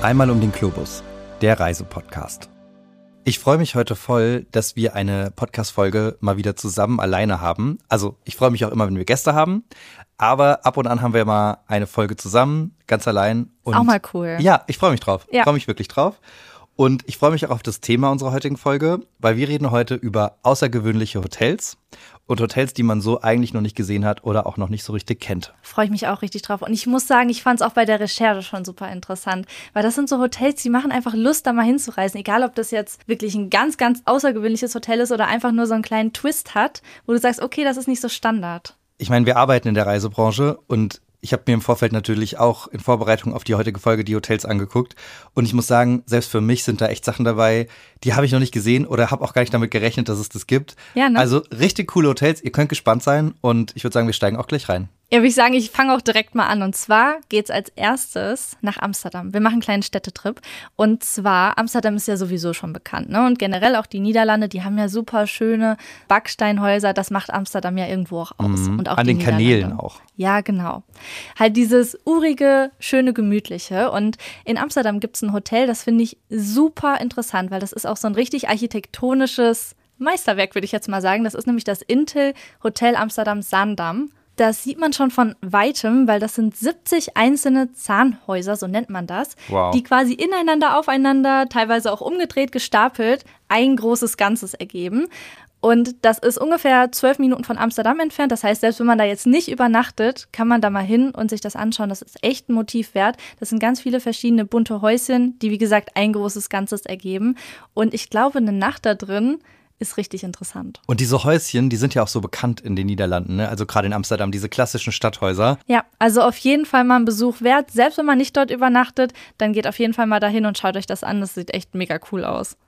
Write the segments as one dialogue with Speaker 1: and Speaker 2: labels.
Speaker 1: Einmal um den Globus, der Reisepodcast. Ich freue mich heute voll, dass wir eine Podcast-Folge mal wieder zusammen alleine haben. Also ich freue mich auch immer, wenn wir Gäste haben, aber ab und an haben wir mal eine Folge zusammen, ganz allein. Und
Speaker 2: auch mal cool.
Speaker 1: Ja, ich freue mich drauf.
Speaker 2: Ja.
Speaker 1: Ich freue mich wirklich drauf. Und ich freue mich auch auf das Thema unserer heutigen Folge, weil wir reden heute über außergewöhnliche Hotels und Hotels, die man so eigentlich noch nicht gesehen hat oder auch noch nicht so richtig kennt.
Speaker 2: Freue ich mich auch richtig drauf. Und ich muss sagen, ich fand es auch bei der Recherche schon super interessant, weil das sind so Hotels, die machen einfach Lust, da mal hinzureisen. Egal, ob das jetzt wirklich ein ganz, ganz außergewöhnliches Hotel ist oder einfach nur so einen kleinen Twist hat, wo du sagst, okay, das ist nicht so Standard.
Speaker 1: Ich meine, wir arbeiten in der Reisebranche und ich habe mir im Vorfeld natürlich auch in Vorbereitung auf die heutige Folge die Hotels angeguckt. Und ich muss sagen, selbst für mich sind da echt Sachen dabei, die habe ich noch nicht gesehen oder habe auch gar nicht damit gerechnet, dass es das gibt.
Speaker 2: Ja, ne?
Speaker 1: Also richtig coole Hotels, ihr könnt gespannt sein und ich würde sagen, wir steigen auch gleich rein.
Speaker 2: Ja, würde ich sagen, ich fange auch direkt mal an. Und zwar geht's als erstes nach Amsterdam. Wir machen einen kleinen Städtetrip. Und zwar, Amsterdam ist ja sowieso schon bekannt, ne? Und generell auch die Niederlande, die haben ja super schöne Backsteinhäuser. Das macht Amsterdam ja irgendwo auch aus. Und auch
Speaker 1: an
Speaker 2: die
Speaker 1: den Kanälen
Speaker 2: Niederlande.
Speaker 1: auch.
Speaker 2: Ja, genau. Halt dieses urige, schöne, gemütliche. Und in Amsterdam gibt's ein Hotel, das finde ich super interessant, weil das ist auch so ein richtig architektonisches Meisterwerk, würde ich jetzt mal sagen. Das ist nämlich das Intel Hotel Amsterdam Zaandam. Das sieht man schon von Weitem, weil das sind 70 einzelne Zahnhäuser, so nennt man das,
Speaker 1: wow,
Speaker 2: die quasi ineinander, aufeinander, teilweise auch umgedreht, gestapelt, ein großes Ganzes ergeben. Und das ist ungefähr 12 Minuten von Amsterdam entfernt. Das heißt, selbst wenn man da jetzt nicht übernachtet, kann man da mal hin und sich das anschauen. Das ist echt ein Motiv wert. Das sind ganz viele verschiedene bunte Häuschen, die, wie gesagt, ein großes Ganzes ergeben. Und ich glaube, eine Nacht da drin ist richtig interessant.
Speaker 1: Und diese Häuschen, die sind ja auch so bekannt in den Niederlanden, ne? Also gerade in Amsterdam, diese klassischen Stadthäuser.
Speaker 2: Ja, also auf jeden Fall mal einen Besuch wert. Selbst wenn man nicht dort übernachtet, dann geht auf jeden Fall mal dahin und schaut euch das an. Das sieht echt mega cool aus.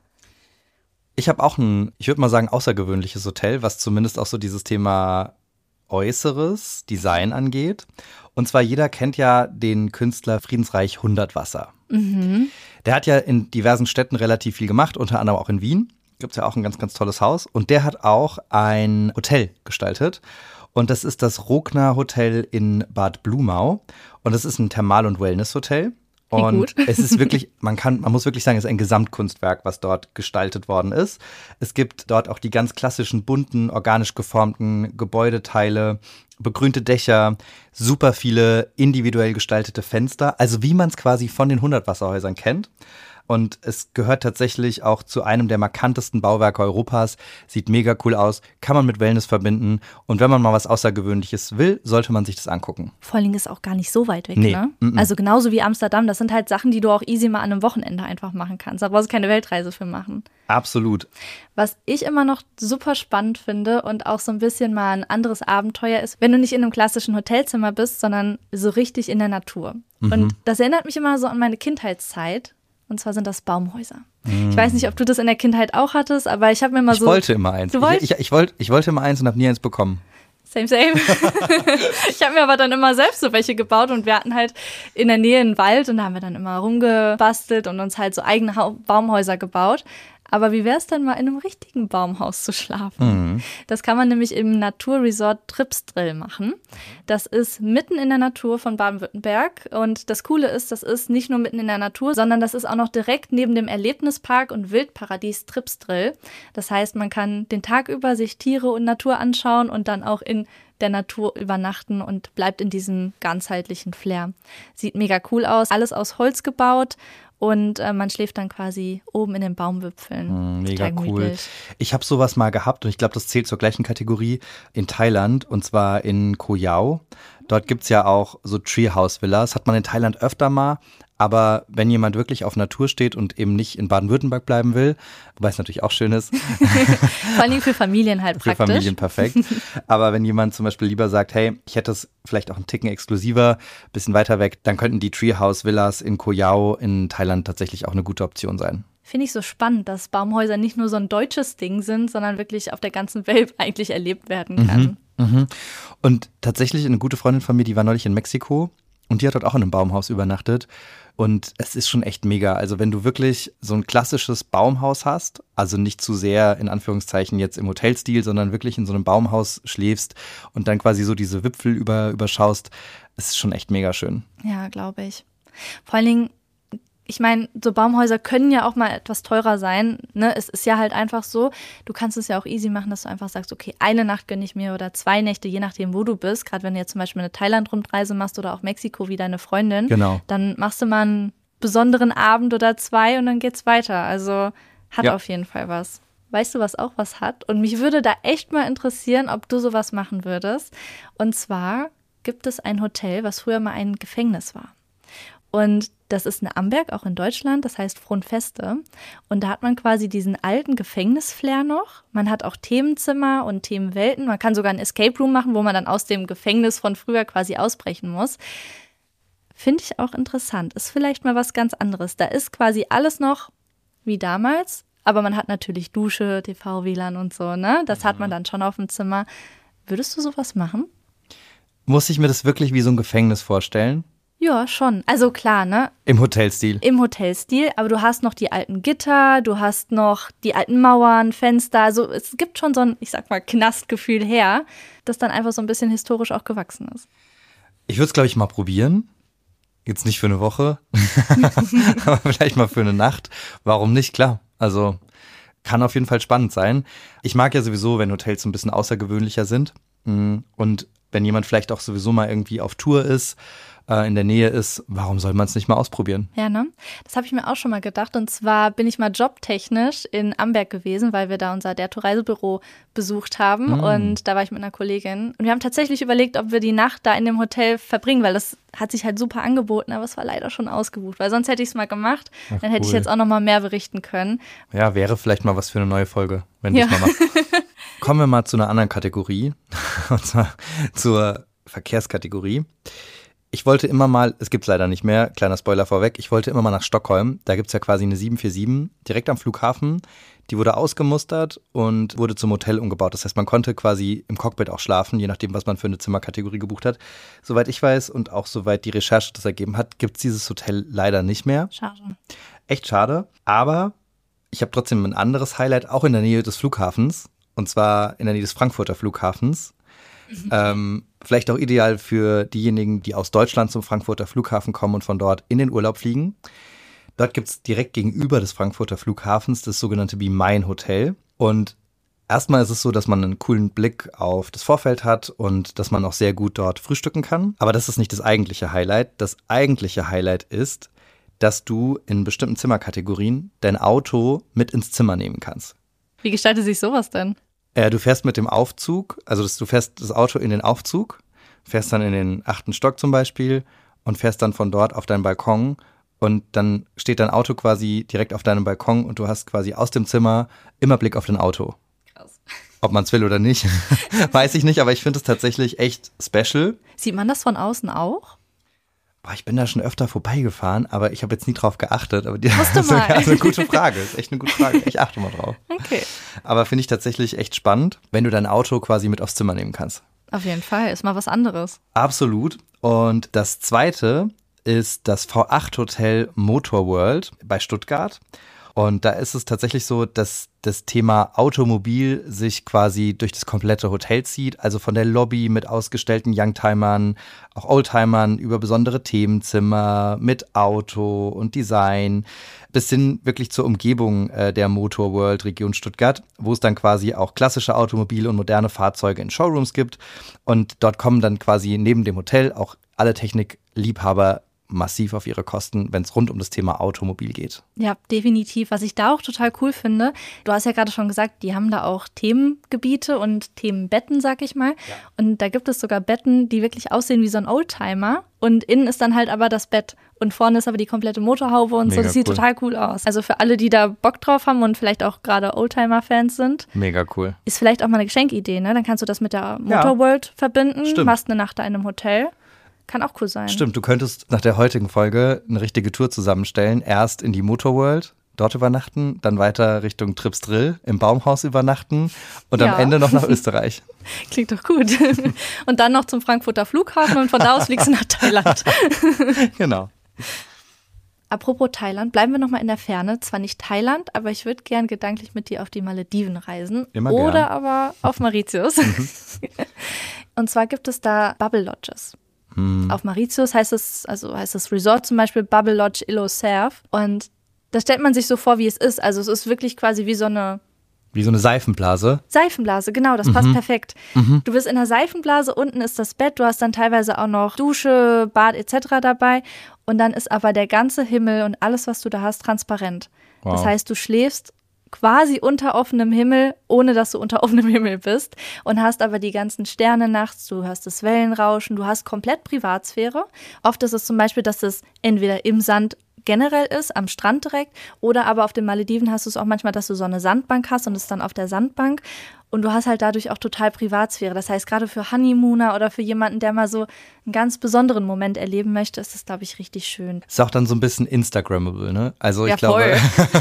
Speaker 1: Ich habe auch ein, ich würde mal sagen, außergewöhnliches Hotel, was zumindest auch so dieses Thema äußeres Design angeht. Und zwar jeder kennt ja den Künstler Friedensreich Hundertwasser.
Speaker 2: Mhm.
Speaker 1: Der hat ja in diversen Städten relativ viel gemacht, unter anderem auch in Wien. Gibt es ja auch ein ganz, ganz tolles Haus. Und der hat auch ein Hotel gestaltet. Und das ist das Rogner Hotel in Bad Blumau. Und das ist ein Thermal- und Wellness-Hotel. Und es ist wirklich, man muss wirklich sagen, es ist ein Gesamtkunstwerk, was dort gestaltet worden ist. Es gibt dort auch die ganz klassischen, bunten, organisch geformten Gebäudeteile, begrünte Dächer, super viele individuell gestaltete Fenster. Also wie man es quasi von den Hundertwasserhäusern kennt. Und es gehört tatsächlich auch zu einem der markantesten Bauwerke Europas. Sieht mega cool aus, kann man mit Wellness verbinden. Und wenn man mal was Außergewöhnliches will, sollte man sich das angucken.
Speaker 2: Vor allen Dingen ist auch gar nicht so weit weg,
Speaker 1: Nee.
Speaker 2: ne? Also genauso wie Amsterdam, das sind halt Sachen, die du auch easy mal an einem Wochenende einfach machen kannst. Da brauchst du keine Weltreise für machen.
Speaker 1: Absolut.
Speaker 2: Was ich immer noch super spannend finde und auch so ein bisschen mal ein anderes Abenteuer ist, wenn du nicht in einem klassischen Hotelzimmer bist, sondern so richtig in der Natur. Und das erinnert mich immer so an meine Kindheitszeit. Und zwar sind das Baumhäuser. Ich weiß nicht, ob du das in der Kindheit auch hattest, aber ich habe mir mal so...
Speaker 1: Ich wollte immer eins.
Speaker 2: Du wolltest?
Speaker 1: Ich wollte immer eins und habe nie eins bekommen.
Speaker 2: Same. Ich habe mir aber dann immer selbst so welche gebaut und wir hatten halt in der Nähe einen Wald und da haben wir dann immer rumgebastelt und uns halt so eigene Baumhäuser gebaut. Aber wie wäre es denn mal in einem richtigen Baumhaus zu schlafen? Das kann man nämlich im Naturresort Tripsdrill machen. Das ist mitten in der Natur von Baden-Württemberg. Und das Coole ist, das ist nicht nur mitten in der Natur, sondern das ist auch noch direkt neben dem Erlebnispark und Wildparadies Tripsdrill. Das heißt, man kann den Tag über sich Tiere und Natur anschauen und dann auch in der Natur übernachten und bleibt in diesem ganzheitlichen Flair. Sieht mega cool aus, alles aus Holz gebaut. Und man schläft dann quasi oben in den Baumwipfeln.
Speaker 1: Mega cool. Ich habe sowas mal gehabt und ich glaube, das zählt zur gleichen Kategorie in Thailand und zwar in Koh Yao. Dort gibt es ja auch so Treehouse-Villas. Hat man in Thailand öfter mal. Aber wenn jemand wirklich auf Natur steht und eben nicht in Baden-Württemberg bleiben will, wobei es natürlich auch schön ist.
Speaker 2: Vor allem für Familien halt praktisch.
Speaker 1: Für Familien perfekt. Aber wenn jemand zum Beispiel lieber sagt, hey, ich hätte es vielleicht auch einen Ticken exklusiver, bisschen weiter weg, dann könnten die Treehouse-Villas in Koh Yao in Thailand tatsächlich auch eine gute Option sein.
Speaker 2: Finde ich so spannend, dass Baumhäuser nicht nur so ein deutsches Ding sind, sondern wirklich auf der ganzen Welt eigentlich erlebt werden kann.
Speaker 1: Und tatsächlich eine gute Freundin von mir, die war neulich in Mexiko und die hat dort auch in einem Baumhaus übernachtet. Und es ist schon echt mega. Also wenn du wirklich so ein klassisches Baumhaus hast, also nicht zu sehr in Anführungszeichen jetzt im Hotelstil, sondern wirklich in so einem Baumhaus schläfst und dann quasi so diese Wipfel überschaust, es ist schon echt mega schön.
Speaker 2: Ja, glaube ich. Vor allen Dingen, Ich meine, so Baumhäuser können ja auch mal etwas teurer sein. Ne? Es ist ja halt einfach so, du kannst es ja auch easy machen, dass du einfach sagst, okay, eine Nacht gönne ich mir oder 2 Nächte, je nachdem, wo du bist. Gerade wenn du jetzt zum Beispiel eine Thailand-Rundreise machst oder auch Mexiko wie deine Freundin,
Speaker 1: Genau.
Speaker 2: dann machst du mal einen besonderen Abend oder 2 und dann geht's weiter. Also hat auf jeden Fall was. Weißt du, was auch was hat? Und mich würde da echt mal interessieren, ob du sowas machen würdest. Und zwar gibt es ein Hotel, was früher mal ein Gefängnis war. Und das ist in Amberg, auch in Deutschland, das heißt Frohnfeste. Und da hat man quasi diesen alten Gefängnisflair noch. Man hat auch Themenzimmer und Themenwelten. Man kann sogar ein Escape Room machen, wo man dann aus dem Gefängnis von früher quasi ausbrechen muss. Finde ich auch interessant. Ist vielleicht mal was ganz anderes. Da ist quasi alles noch wie damals, aber man hat natürlich Dusche, TV, WLAN und so, ne? Das hat man dann schon auf dem Zimmer. Würdest du sowas machen?
Speaker 1: Muss ich mir das wirklich wie so ein Gefängnis vorstellen?
Speaker 2: Ja, schon. Also klar, ne?
Speaker 1: Im Hotelstil.
Speaker 2: Im Hotelstil, aber du hast noch die alten Gitter, du hast noch die alten Mauern, Fenster. Also es gibt schon so ein, ich sag mal, Knastgefühl her, das dann einfach so ein bisschen historisch auch gewachsen ist.
Speaker 1: Ich würde es, glaube ich, mal probieren. Jetzt nicht für eine Woche, aber vielleicht mal für eine Nacht. Warum nicht? Klar. Also kann auf jeden Fall spannend sein. Ich mag ja sowieso, wenn Hotels so ein bisschen außergewöhnlicher sind. Und wenn jemand vielleicht auch sowieso mal irgendwie auf Tour ist, in der Nähe ist, warum soll man es nicht mal ausprobieren?
Speaker 2: Ja, ne? Das habe ich mir auch schon mal gedacht. Und zwar bin ich mal jobtechnisch in Amberg gewesen, weil wir da unser Derto-Reisebüro besucht haben. Und da war ich mit einer Kollegin. Und wir haben tatsächlich überlegt, ob wir die Nacht da in dem Hotel verbringen, weil das hat sich halt super angeboten, aber es war leider schon ausgebucht. Weil sonst hätte ich es mal gemacht, dann hätte ich jetzt auch noch mal mehr berichten können.
Speaker 1: Ja, wäre vielleicht mal was für eine neue Folge, wenn du es mal machst. Kommen wir mal zu einer anderen Kategorie, und zwar zur Verkehrskategorie. Ich wollte immer mal, es gibt es leider nicht mehr, kleiner Spoiler vorweg, ich wollte immer mal nach Stockholm. Da gibt es ja quasi eine 747 direkt am Flughafen. Die wurde ausgemustert und wurde zum Hotel umgebaut. Das heißt, man konnte quasi im Cockpit auch schlafen, je nachdem, was man für eine Zimmerkategorie gebucht hat. Soweit ich weiß und auch soweit die Recherche das ergeben hat, gibt es dieses Hotel leider nicht mehr.
Speaker 2: Schade.
Speaker 1: Echt schade. Aber ich habe trotzdem ein anderes Highlight, auch in der Nähe des Flughafens. Und zwar in der Nähe des Frankfurter Flughafens. Vielleicht auch ideal für diejenigen, die aus Deutschland zum Frankfurter Flughafen kommen und von dort in den Urlaub fliegen. Dort gibt es direkt gegenüber des Frankfurter Flughafens das sogenannte Be Mine Hotel. Und erstmal ist es so, dass man einen coolen Blick auf das Vorfeld hat und dass man auch sehr gut dort frühstücken kann. Aber das ist nicht das eigentliche Highlight. Das eigentliche Highlight ist, dass du in bestimmten Zimmerkategorien dein Auto mit ins Zimmer nehmen kannst.
Speaker 2: Wie gestaltet sich sowas denn?
Speaker 1: Du fährst mit dem Aufzug, also du fährst das Auto in den Aufzug, fährst dann in den 8. Stock zum Beispiel und fährst dann von dort auf deinen Balkon und dann steht dein Auto quasi direkt auf deinem Balkon und du hast quasi aus dem Zimmer immer Blick auf dein Auto.
Speaker 2: Krass.
Speaker 1: Ob man es will oder nicht, weiß ich nicht, aber ich finde es tatsächlich echt special.
Speaker 2: Sieht man das von außen auch?
Speaker 1: Boah, ich bin da schon öfter vorbeigefahren, aber ich habe jetzt nie drauf geachtet. Aber
Speaker 2: Musst du mal.
Speaker 1: Das ist eine gute Frage. Das ist echt eine gute Frage. Ich achte mal drauf.
Speaker 2: Okay.
Speaker 1: Aber finde ich tatsächlich echt spannend, wenn du dein Auto quasi mit aufs Zimmer nehmen kannst.
Speaker 2: Auf jeden Fall, ist mal was anderes.
Speaker 1: Absolut. Und das zweite ist das V8 Hotel Motor World bei Stuttgart. Und da ist es tatsächlich so, dass das Thema Automobil sich quasi durch das komplette Hotel zieht. Also von der Lobby mit ausgestellten Youngtimern, auch Oldtimern über besondere Themenzimmer mit Auto und Design bis hin wirklich zur Umgebung der Motor World Region Stuttgart, wo es dann quasi auch klassische Automobile und moderne Fahrzeuge in Showrooms gibt. Und dort kommen dann quasi neben dem Hotel auch alle Technikliebhaber massiv auf ihre Kosten, wenn es rund um das Thema Automobil geht.
Speaker 2: Ja, definitiv. Was ich da auch total cool finde, du hast ja gerade schon gesagt, die haben da auch Themengebiete und Themenbetten, sag ich mal. Ja. Und da gibt es sogar Betten, die wirklich aussehen wie so ein Oldtimer. Und innen ist dann halt aber das Bett. Und vorne ist aber die komplette Motorhaube und so. Das sieht total cool aus. Also für alle, die da Bock drauf haben und vielleicht auch gerade Oldtimer-Fans sind.
Speaker 1: Mega cool.
Speaker 2: Ist vielleicht auch mal eine Geschenkidee, ne? Dann kannst du das mit der Motorworld verbinden. Stimmt. Machst eine Nacht da in einem Hotel. Kann auch cool sein.
Speaker 1: Stimmt, du könntest nach der heutigen Folge eine richtige Tour zusammenstellen. Erst in die Motorworld, dort übernachten, dann weiter Richtung Trips Drill, im Baumhaus übernachten und am Ende noch nach Österreich.
Speaker 2: Klingt doch gut. Und dann noch zum Frankfurter Flughafen und von da aus fliegst du nach Thailand.
Speaker 1: Genau.
Speaker 2: Apropos Thailand, bleiben wir nochmal in der Ferne. Zwar nicht Thailand, aber ich würde gern gedanklich mit dir auf die Malediven reisen.
Speaker 1: Immer
Speaker 2: oder
Speaker 1: gern.
Speaker 2: Aber auf Mauritius. Und zwar gibt es da Bubble Lodges. Auf Mauritius heißt das Resort zum Beispiel Bubble Lodge Île aux Cerfs. Und da stellt man sich so vor, wie es ist. Also es ist wirklich quasi wie so eine
Speaker 1: Seifenblase.
Speaker 2: Seifenblase, genau, das passt perfekt. Du bist in der Seifenblase, unten ist das Bett, du hast dann teilweise auch noch Dusche, Bad etc. dabei. Und dann ist aber der ganze Himmel und alles, was du da hast, transparent.
Speaker 1: Wow.
Speaker 2: Das heißt, du schläfst quasi unter offenem Himmel, ohne dass du unter offenem Himmel bist und hast aber die ganzen Sterne nachts, du hast das Wellenrauschen, du hast komplett Privatsphäre. Oft ist es zum Beispiel, dass es entweder im Sand generell ist, am Strand direkt, oder aber auf den Malediven hast du es auch manchmal, dass du so eine Sandbank hast und es dann auf der Sandbank. Und du hast halt dadurch auch total Privatsphäre. Das heißt, gerade für Honeymooner oder für jemanden, der mal so einen ganz besonderen Moment erleben möchte, ist das, glaube ich, richtig schön.
Speaker 1: Ist auch dann so ein bisschen Instagrammable, ne? Also ich
Speaker 2: Ja,
Speaker 1: glaube,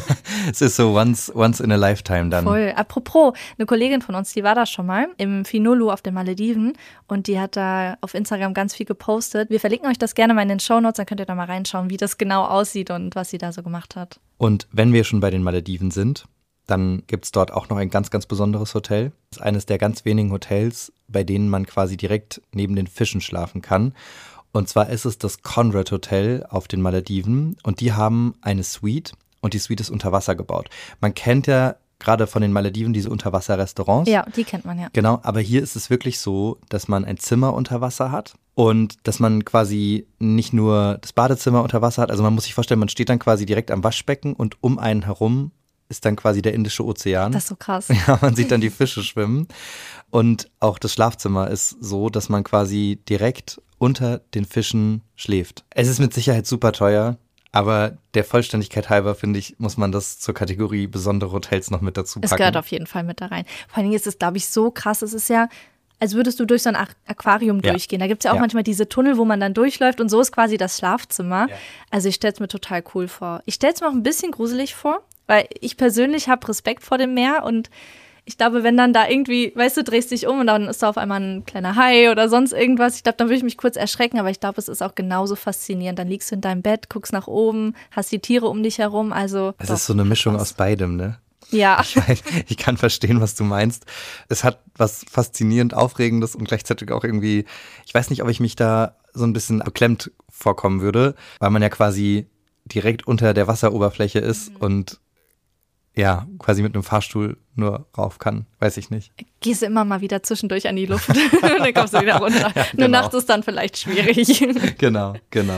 Speaker 1: es ist so once in a lifetime dann.
Speaker 2: Voll. Apropos, eine Kollegin von uns, die war da schon mal im Finolu auf den Malediven und die hat da auf Instagram ganz viel gepostet. Wir verlinken euch das gerne mal in den Shownotes, dann könnt ihr da mal reinschauen, wie das genau aussieht und was sie da so gemacht hat.
Speaker 1: Und wenn wir schon bei den Malediven sind, dann gibt es dort auch noch ein ganz, ganz besonderes Hotel. Das ist eines der ganz wenigen Hotels, bei denen man quasi direkt neben den Fischen schlafen kann. Und zwar ist es das Conrad Hotel auf den Malediven. Und die haben eine Suite und die Suite ist unter Wasser gebaut. Man kennt ja gerade von den Malediven diese Unterwasser-Restaurants.
Speaker 2: Ja, die kennt man ja.
Speaker 1: Genau, aber hier ist es wirklich so, dass man ein Zimmer unter Wasser hat und dass man quasi nicht nur das Badezimmer unter Wasser hat. Also man muss sich vorstellen, man steht dann quasi direkt am Waschbecken und um einen herum ist dann quasi der Indische Ozean.
Speaker 2: Das ist so krass.
Speaker 1: Ja, man sieht dann die Fische schwimmen. Und auch das Schlafzimmer ist so, dass man quasi direkt unter den Fischen schläft. Es ist mit Sicherheit super teuer, aber der Vollständigkeit halber, finde ich, muss man das zur Kategorie besondere Hotels noch mit dazu packen.
Speaker 2: Es gehört auf jeden Fall mit da rein. Vor allen Dingen ist es, glaube ich, so krass. Es ist ja, als würdest du durch so ein Aquarium durchgehen. Da gibt es ja auch manchmal diese Tunnel, wo man dann durchläuft und so ist quasi das Schlafzimmer. Ja. Also ich stelle es mir total cool vor. Ich stelle es mir auch ein bisschen gruselig vor, weil ich persönlich habe Respekt vor dem Meer und ich glaube, wenn dann da irgendwie, weißt du, drehst dich um und dann ist da auf einmal ein kleiner Hai oder sonst irgendwas, ich glaube, dann würde ich mich kurz erschrecken, aber ich glaube, es ist auch genauso faszinierend. Dann liegst du in deinem Bett, guckst nach oben, hast die Tiere um dich herum, also.
Speaker 1: Es ist so eine Mischung aus beidem, ne?
Speaker 2: Ja.
Speaker 1: Ich kann verstehen, was du meinst. Es hat was faszinierend Aufregendes und gleichzeitig auch irgendwie, ich weiß nicht, ob ich mich da so ein bisschen beklemmt vorkommen würde, weil man ja quasi direkt unter der Wasseroberfläche ist und ja, quasi mit einem Fahrstuhl nur rauf kann, weiß ich nicht.
Speaker 2: Gehst du immer mal wieder zwischendurch an die Luft und dann kommst du wieder runter. Ja, genau. Nur nachts ist dann vielleicht schwierig.
Speaker 1: Genau.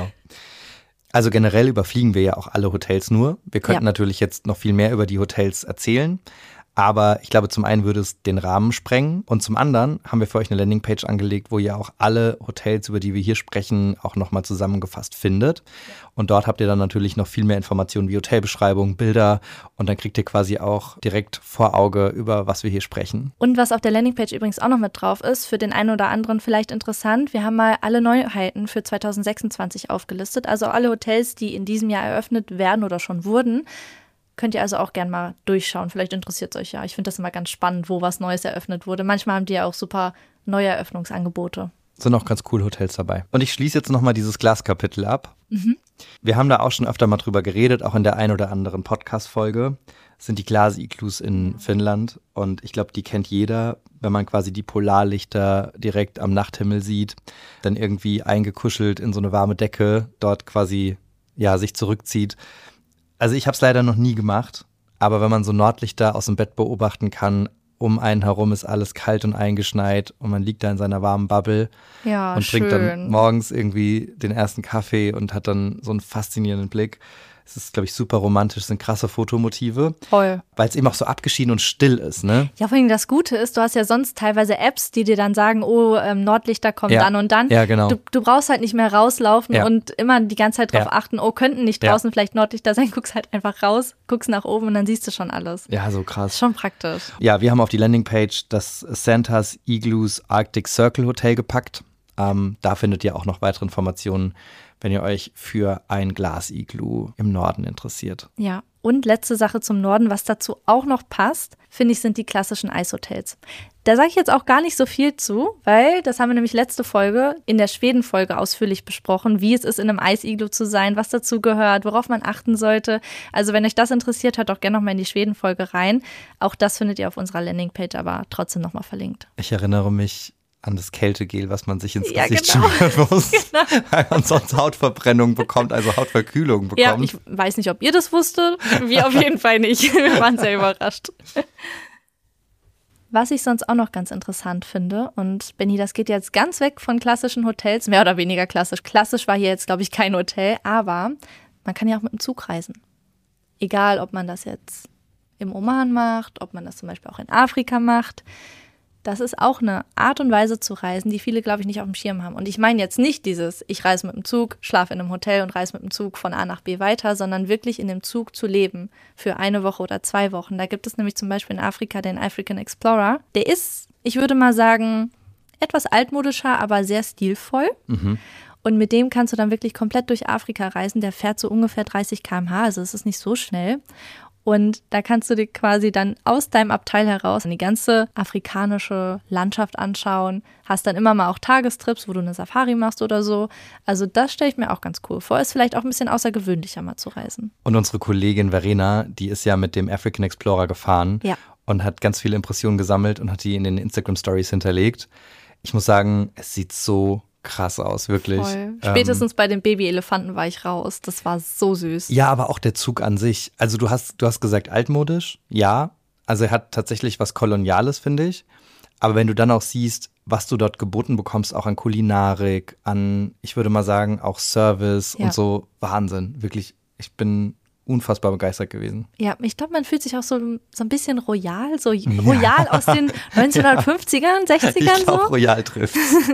Speaker 1: Also generell überfliegen wir ja auch alle Hotels nur. Wir könnten natürlich jetzt noch viel mehr über die Hotels erzählen. Aber ich glaube, zum einen würde es den Rahmen sprengen und zum anderen haben wir für euch eine Landingpage angelegt, wo ihr auch alle Hotels, über die wir hier sprechen, auch nochmal zusammengefasst findet. Und dort habt ihr dann natürlich noch viel mehr Informationen wie Hotelbeschreibungen, Bilder und dann kriegt ihr quasi auch direkt vor Auge, über was wir hier sprechen.
Speaker 2: Und was auf der Landingpage übrigens auch noch mit drauf ist, für den einen oder anderen vielleicht interessant, wir haben mal alle Neuheiten für 2026 aufgelistet, also alle Hotels, die in diesem Jahr eröffnet werden oder schon wurden. Könnt ihr also auch gerne mal durchschauen. Vielleicht interessiert es euch ja. Ich finde das immer ganz spannend, wo was Neues eröffnet wurde. Manchmal haben die ja auch super neue Eröffnungsangebote.
Speaker 1: Sind auch ganz cool Hotels dabei. Und ich schließe jetzt nochmal dieses Glaskapitel ab. Wir haben da auch schon öfter mal drüber geredet, auch in der ein oder anderen Podcast-Folge. Das sind die Glasiglus in Finnland. Und ich glaube, die kennt jeder, wenn man quasi die Polarlichter direkt am Nachthimmel sieht, dann irgendwie eingekuschelt in so eine warme Decke, dort quasi sich zurückzieht. Also ich habe es leider noch nie gemacht, aber wenn man so Nordlichter aus dem Bett beobachten kann, um einen herum ist alles kalt und eingeschneit und man liegt da in seiner warmen Bubble und trinkt dann morgens irgendwie den ersten Kaffee und hat dann so einen faszinierenden Blick. Es ist, glaube ich, super romantisch, sind krasse Fotomotive.
Speaker 2: Voll.
Speaker 1: Weil es eben auch so abgeschieden und still ist, ne?
Speaker 2: Ja, vor allem das Gute ist, du hast ja sonst teilweise Apps, die dir dann sagen, Nordlichter kommen dann und dann.
Speaker 1: Ja, genau.
Speaker 2: Du brauchst halt nicht mehr rauslaufen und immer die ganze Zeit drauf achten, könnten nicht draußen vielleicht Nordlichter sein, guckst halt einfach raus, guckst nach oben und dann siehst du schon alles.
Speaker 1: Ja, so krass.
Speaker 2: Ist schon praktisch.
Speaker 1: Ja, wir haben auf die Landingpage das Santa's Iglus Arctic Circle Hotel gepackt. Da findet ihr auch noch weitere Informationen, wenn ihr euch für ein Glasiglu im Norden interessiert.
Speaker 2: Ja, und letzte Sache zum Norden, was dazu auch noch passt, finde ich, sind die klassischen Eishotels. Da sage ich jetzt auch gar nicht so viel zu, weil das haben wir nämlich letzte Folge in der Schweden-Folge ausführlich besprochen, wie es ist, in einem Eisiglu zu sein, was dazu gehört, worauf man achten sollte. Also wenn euch das interessiert, hört doch gerne nochmal in die Schweden-Folge rein. Auch das findet ihr auf unserer Landingpage, aber trotzdem nochmal verlinkt.
Speaker 1: Ich erinnere mich an das Kältegel, was man sich ins
Speaker 2: Ja,
Speaker 1: Gesicht
Speaker 2: genau.
Speaker 1: schmieren muss,
Speaker 2: Genau.
Speaker 1: weil man sonst Hautverbrennung bekommt, also Hautverkühlung bekommt.
Speaker 2: Ja, ich weiß nicht, ob ihr das wusstet. Wir auf jeden Fall nicht. Wir waren sehr überrascht. Was ich sonst auch noch ganz interessant finde, und Benni, das geht jetzt ganz weg von klassischen Hotels, mehr oder weniger klassisch. Klassisch war hier jetzt, glaube ich, kein Hotel, aber man kann ja auch mit dem Zug reisen. Egal, ob man das jetzt im Oman macht, ob man das zum Beispiel auch in Afrika macht. Das ist auch eine Art und Weise zu reisen, die viele, glaube ich, nicht auf dem Schirm haben. Und ich meine jetzt nicht dieses, ich reise mit dem Zug, schlafe in einem Hotel und reise mit dem Zug von A nach B weiter, sondern wirklich in dem Zug zu leben für 1 Woche oder 2 Wochen. Da gibt es nämlich zum Beispiel in Afrika den African Explorer. Der ist, ich würde mal sagen, etwas altmodischer, aber sehr stilvoll. Und mit dem kannst du dann wirklich komplett durch Afrika reisen. Der fährt so ungefähr 30 km/h, also es ist nicht so schnell. Und da kannst du dir quasi dann aus deinem Abteil heraus die ganze afrikanische Landschaft anschauen. Hast dann immer mal auch Tagestrips, wo du eine Safari machst oder so. Also das stelle ich mir auch ganz cool vor. Ist vielleicht auch ein bisschen außergewöhnlicher mal zu reisen.
Speaker 1: Und unsere Kollegin Verena, die ist ja mit dem African Explorer gefahren und hat ganz viele Impressionen gesammelt und hat die in den Instagram-Stories hinterlegt. Ich muss sagen, es sieht so krass aus, wirklich.
Speaker 2: Voll. Spätestens bei den Babyelefanten war ich raus. Das war so süß.
Speaker 1: Ja, aber auch der Zug an sich. Also du hast gesagt altmodisch, ja. Also er hat tatsächlich was Koloniales, finde ich. Aber wenn du dann auch siehst, was du dort geboten bekommst, auch an Kulinarik, an, ich würde mal sagen, auch Service und so, Wahnsinn. Wirklich, ich bin unfassbar begeistert gewesen.
Speaker 2: Ja, ich glaube, man fühlt sich auch so ein bisschen royal, so royal aus den 1950ern, 60ern
Speaker 1: ich
Speaker 2: so.
Speaker 1: glaub, royal trifft.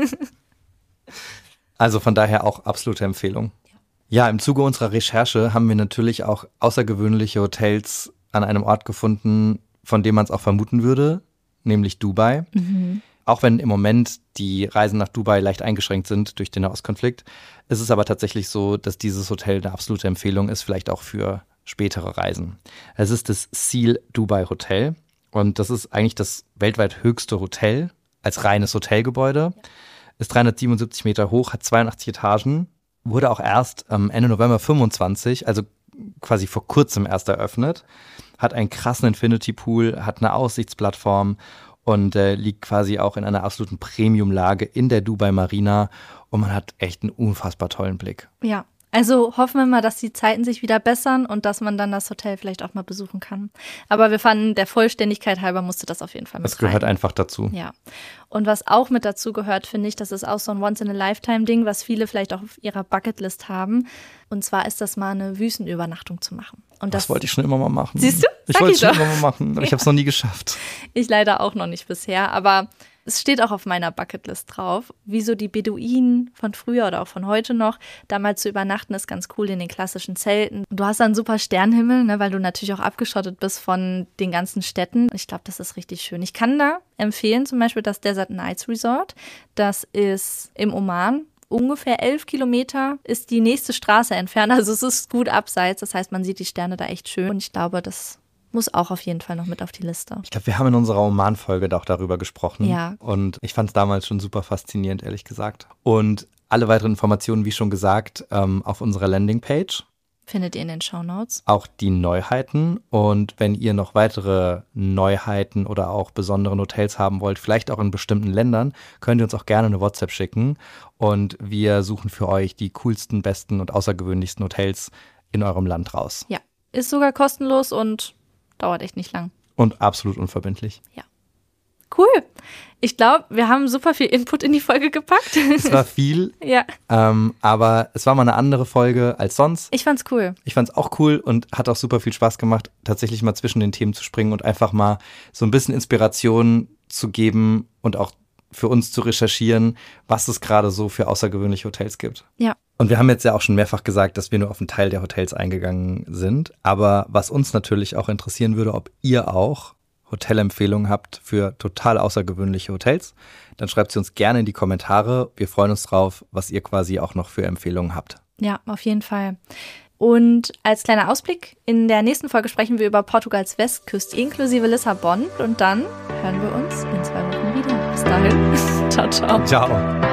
Speaker 1: Also von daher auch absolute Empfehlung. Ja, im Zuge unserer Recherche haben wir natürlich auch außergewöhnliche Hotels an einem Ort gefunden, von dem man es auch vermuten würde, nämlich Dubai. Auch wenn im Moment die Reisen nach Dubai leicht eingeschränkt sind durch den Nahostkonflikt, ist es aber tatsächlich so, dass dieses Hotel eine absolute Empfehlung ist, vielleicht auch für spätere Reisen. Es ist das Seal Dubai Hotel und das ist eigentlich das weltweit höchste Hotel als reines Hotelgebäude. Ist 377 Meter hoch, hat 82 Etagen, wurde auch erst Ende November 25, also quasi vor kurzem erst eröffnet, hat einen krassen Infinity Pool, hat eine Aussichtsplattform und liegt quasi auch in einer absoluten Premium-Lage in der Dubai Marina und man hat echt einen unfassbar tollen Blick.
Speaker 2: Ja. Also hoffen wir mal, dass die Zeiten sich wieder bessern und dass man dann das Hotel vielleicht auch mal besuchen kann. Aber wir fanden, der Vollständigkeit halber musste das auf jeden Fall mit rein.
Speaker 1: Das gehört einfach dazu.
Speaker 2: Ja. Und was auch mit dazu gehört, finde ich, das ist auch so ein Once-in-a-Lifetime-Ding, was viele vielleicht auch auf ihrer Bucketlist haben. Und zwar ist das mal eine Wüstenübernachtung zu machen. Und das
Speaker 1: wollte ich schon immer mal machen.
Speaker 2: Siehst du?
Speaker 1: Ich wollte es schon immer mal machen, aber ich habe es noch nie geschafft.
Speaker 2: Ich leider auch noch nicht bisher, aber es steht auch auf meiner Bucketlist drauf. Wie so die Beduinen von früher oder auch von heute noch, da mal zu übernachten, ist ganz cool in den klassischen Zelten. Du hast dann super Sternenhimmel, ne, weil du natürlich auch abgeschottet bist von den ganzen Städten. Ich glaube, das ist richtig schön. Ich kann da empfehlen, zum Beispiel das Desert Nights Resort. Das ist im Oman. Ungefähr 11 Kilometer ist die nächste Straße entfernt. Also es ist gut abseits. Das heißt, man sieht die Sterne da echt schön. Und ich glaube, das muss auch auf jeden Fall noch mit auf die Liste.
Speaker 1: Ich glaube, wir haben in unserer Oman-Folge auch darüber gesprochen.
Speaker 2: Ja.
Speaker 1: Und ich fand es damals schon super faszinierend, ehrlich gesagt. Und alle weiteren Informationen, wie schon gesagt, auf unserer Landingpage.
Speaker 2: Findet ihr in den Shownotes.
Speaker 1: Auch die Neuheiten. Und wenn ihr noch weitere Neuheiten oder auch besonderen Hotels haben wollt, vielleicht auch in bestimmten Ländern, könnt ihr uns auch gerne eine WhatsApp schicken. Und wir suchen für euch die coolsten, besten und außergewöhnlichsten Hotels in eurem Land raus.
Speaker 2: Ja, ist sogar kostenlos und dauert echt nicht lang.
Speaker 1: Und absolut unverbindlich.
Speaker 2: Ja. Cool. Ich glaube, wir haben super viel Input in die Folge gepackt.
Speaker 1: Es war viel,
Speaker 2: ja.
Speaker 1: Aber es war mal eine andere Folge als sonst.
Speaker 2: Ich fand's cool.
Speaker 1: Ich fand's auch cool und hat auch super viel Spaß gemacht, tatsächlich mal zwischen den Themen zu springen und einfach mal so ein bisschen Inspiration zu geben und auch für uns zu recherchieren, was es gerade so für außergewöhnliche Hotels gibt.
Speaker 2: Ja.
Speaker 1: Und wir haben jetzt ja auch schon mehrfach gesagt, dass wir nur auf einen Teil der Hotels eingegangen sind. Aber was uns natürlich auch interessieren würde, ob ihr auch Hotelempfehlungen habt für total außergewöhnliche Hotels, dann schreibt sie uns gerne in die Kommentare. Wir freuen uns drauf, was ihr quasi auch noch für Empfehlungen habt.
Speaker 2: Ja, auf jeden Fall. Und als kleiner Ausblick, in der nächsten Folge sprechen wir über Portugals Westküste inklusive Lissabon. Und dann hören wir uns in 2 Wochen wieder. Bis dahin. Ciao, ciao.
Speaker 1: Ciao.